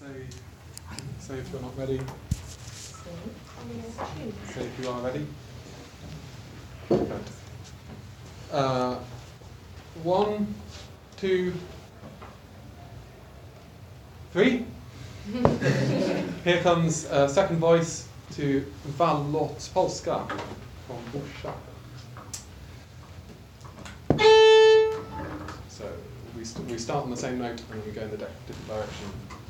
Say if you're not ready. Say if you are ready. Okay. 1, 2, 3. Here comes second voice to Wallots Polska from Busha. So we start on the same note and then we go in the different direction.